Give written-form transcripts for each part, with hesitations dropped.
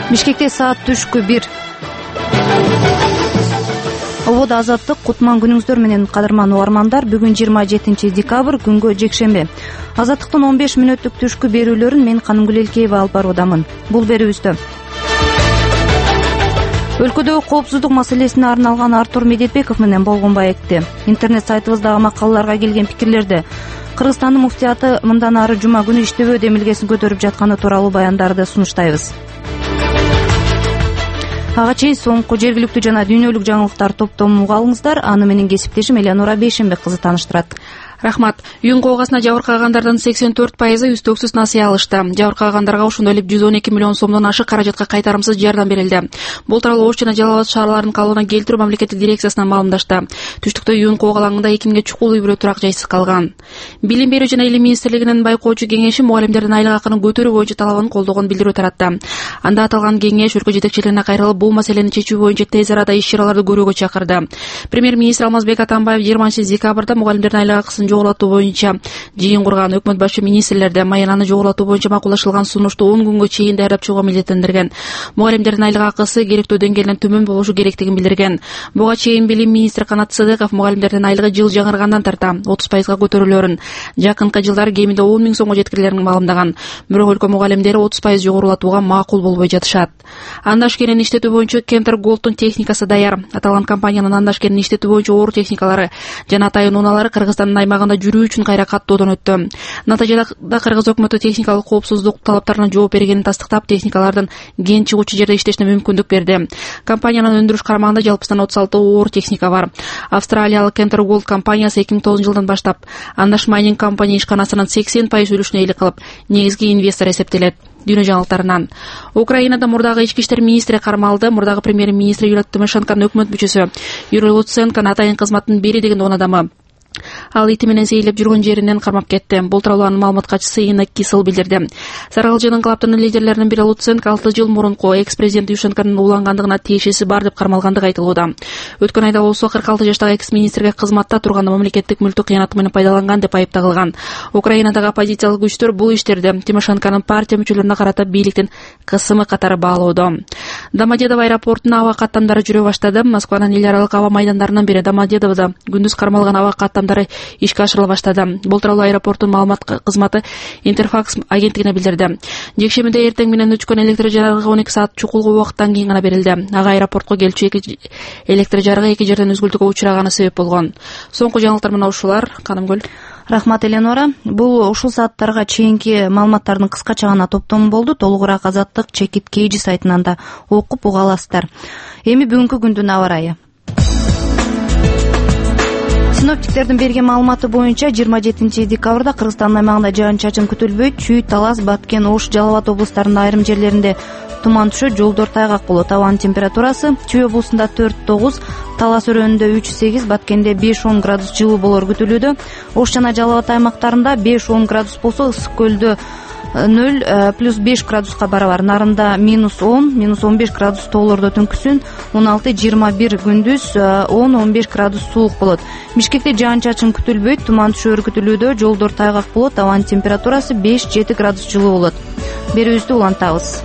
Бишкекте саат түшкү 1. Ободо азаттык, кутман күнүңүздөр менен кадырман угармандар. Бүгүн 27 декабрь, күнгө жекшембе. Азаттыктын 15 мүнөттүк түшкү берүүлөрүн мен Канымгүл Элкеева алып баруудамын. Бул берүүбүздө өлкөдөгү коопсуздук маселесине арналган Артур Медетбеков менен болгон маекти, интернет сайтыбыздагы макалаларга келген пикирлерди, Кыргызстандын муфтияты мындан ары жума күнү иштебөө демилгесин көтөрүп жатканы тууралуу баяндарды сунуштайбыз. Ага чейин соңку жергиликтүү жана дүйнөлүк жаңылыктар топтомун уга алыңыздар. Аны менен кесиптешим Элеонора Бейшенбек кызы тааныштырат. Рахмат. Үйүн коогасына жабыркагандардын 84% үстөксүз насыя алышты. Жабыркагандарга ошондой эле 112 миллион сомдон ашык каражатка кайтарымсыз жардам берилди. Бул тууралуу Ош жана Жалал Абад шаарларынын калыбына келтирүү мамлекеттик дирекциясынан маалымдашты. Түштүктө үйүн коог алаңында 2000ге чукул үй-бүлө турак жайсыз калган. Билим берүү жана илим министрлигинин байкоочу кеңеши мугалимдердин айлык акынын көтөрүү боюнча талабын колдогон билдирүү таратты. Анда аталган кеңеш өлкө жетекчилигине кайрылып, бул маселени чечүү боюнча тез арада иш-чараларды көрүүгө чакырды. Премьер-министр Алмазбек Атамбаев 20 декабрда мугалимдердин айлык акысын жогорулатуу боюнча жыйын курган өкмөт башы министрлерди маянаны жогорулатуу боюнча макулдашылган сунушту 10 күнгө чейин даярдап чыгууга милдеттендирген. Мугалимдердин айлык акысы керектүү деңгээлден төмөн болушу керектигин билдирген. Буга чейин билим министри Канат Сыдыков мугалимдердин айлыгы жыл жаңыргандан тарта 30%га көтөрүлөөрүн, жакынкы жылдары кеминде 10 000 сомго жеткирилерин маалымдаган. Бирок өлкө мугалимдери 30% жогорулатууга макул болбой жатышат. Андаш кенен иштетүү боюнча Кентер Голдтун техникасы даяр. Аталган компаниянын андаш кенен иштетүү боюнча оор техникалары жана атайын унаалары Кыргызстандын аймагында жүрүү үчүн кайра каттоодон өттү. Натыйжада Кыргыз өкмөтү техникалык коопсуздук талаптарына жооп бергенин тастыктап, техникалардын кен чыгуучу жерде иштешине мүмкүндүк берди. Компаниянын өндүрүш кармагында жалпысынан 36 оор техника бар. Австралиялык Кентер Голд компаниясы 2009 жылдан баштап Андаш Майнинг компания ишканасынын 80% үлүшүнө ээлик кылып, негизги инвестор эсептелет. Дүйнө жаңылыктарынан. Украинада мурдагы ички иштер министри кармалды. Мурдагы премьер-министр Юлия Тимошенконун өкмөт мүчөсү Юрий Луценко атайын кызматтын бери деген 10 адамы. Ал ити менен сейилеп жүргөн жеринен кармап кетти. Бул тууралуу анын маалымат катчысы Инна Кисел билдирди. Саралжынын калаптын лидерлеринин бири Луценко 6 жыл мурунку экс-президент Юшенконун улангандыгына тиешеси бар деп кармалгандыгы айтылууда. Өткөн айда болсо 46 жаштагы экс-министрге кызматта турганда мамлекеттик мүлктү кыянат менен пайдаланган деп айыпталган. Украинадагы оппозициялык күчтөр бул иштерди Тимошенконун партия мүчөлөрүнө карата бийликтин кысымы катары баалоодо. Домодедово аэропортуна аба каттамдары жүрө баштады. Москванын эл аралык аба майдандарынын бири Домодедоводо күндүз кармалган аба каттамдары ишке ашырыла баштады. Бул тууралуу аэропорттун маалымат кызматы Интерфакс агенттигине билдирди. Жекшембиде эртең менен өчкөн электр жарыгы 12 саат чукулгу убакыттан кийин гана берилди. Ага аэропортко келчү электр жарыгы 2 жерден үзгүлтүккө учураганы себеп болгон. Соңку жаңылыктар менен ушулар. Канымгүл. Рахмат, Элеонора. Бул ушул сааттарга чейинки маалыматтардын кыскача гана топтому болду. Толугураак Азаттык Чекит Кейжи сайтынан да окуп уга аласыздар. Эми бүгүнкү күндүн аба ырайы. Синоптиктердин берген маалыматы боюнча 27 декабрда Кыргызстандын аймагында жаан-чачын күтүлбөйт. Чүй, Талас, Баткен, Ош, Жалал Абад облустарынын айрым жерлеринде туман түшөт, жолдор тайгак болот. Абанын температурасы Чүй облусунда 4-9, Талас өрөөнүндө 3-8, Баткенде 5-10 градус жылуу болор күтүлүүдө. Ош жана Жалал Абад аймактарында 5-10 градус болсо, Ысык көлдө 0+5 градуска барабар. Нарында -10, -15 градус тоолордо түнкүсүн, 16-21 күндүз 10-15 градус суук болот. Бишкекте жаан-чачын күтүлбөйт, туман түшөөрү күтүлүүдө, жолдор тайгак болот, абанын температурасы 5-7 градус жылуу болот. Берүүбүздү улантабыз.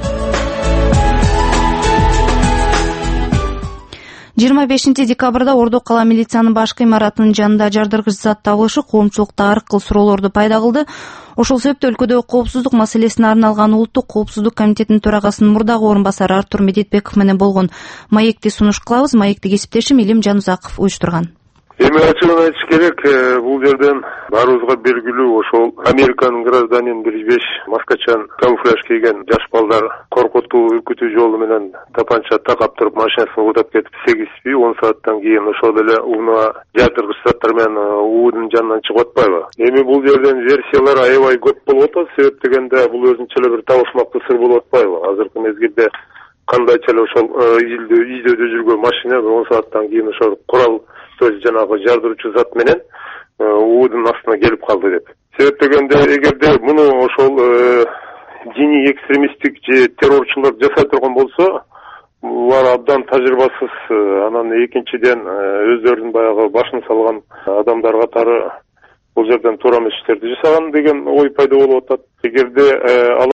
25 декабрда Ордо кала милициянын башкы имаратынын жанында жардыргыч зат табылышы коомчулукта ар кыл суроолорду пайда кылды. Ошол себептен өлкөдөгү коопсуздук маселесине арналган Улуттук коопсуздук комитетинин төрагасынын мурдагы орун басары Артур Медетбеков менен болгон маекти сунуш кылабыз. Маекти кесиптешим Илим Жанузаков уюштурган. Эми ачыгын айтыш керек, бул жерден баарыбызга белгилүү ошол Американын гражданин 105 маскачан камуфляж кийген жаш балдар коркутуу, үркүтүү жолу менен тапанча такап туруп машинасына удап кетип 8-10 сааттан кийин ошол эле унаа жардыргыч заттар менен уудун жанынан чыгып атпайбы? Эми бул жерден версиялар аябай көп болуп атат. Себеп дегенде бул өзүнчө эле бир табышмактуу сыр болуп атпайбы? Азыркы мезгилде кандайча эле ошол издөөдө жүргөн машина 10 сааттан кийин ошол курал жанагы жардыруучу зат менен уудун астына келип калды деп. Себеп дегенде эгерде муну ошол диний экстремисттик же террорчулар жасай турган болсо, булар абдан тажрыйбасыз, анан экинчиден өздөрүнүн баягы башын салган адамдар катары бул жерден туура эмес иштерди жасаган деген ой пайда болуп атат. Эгерде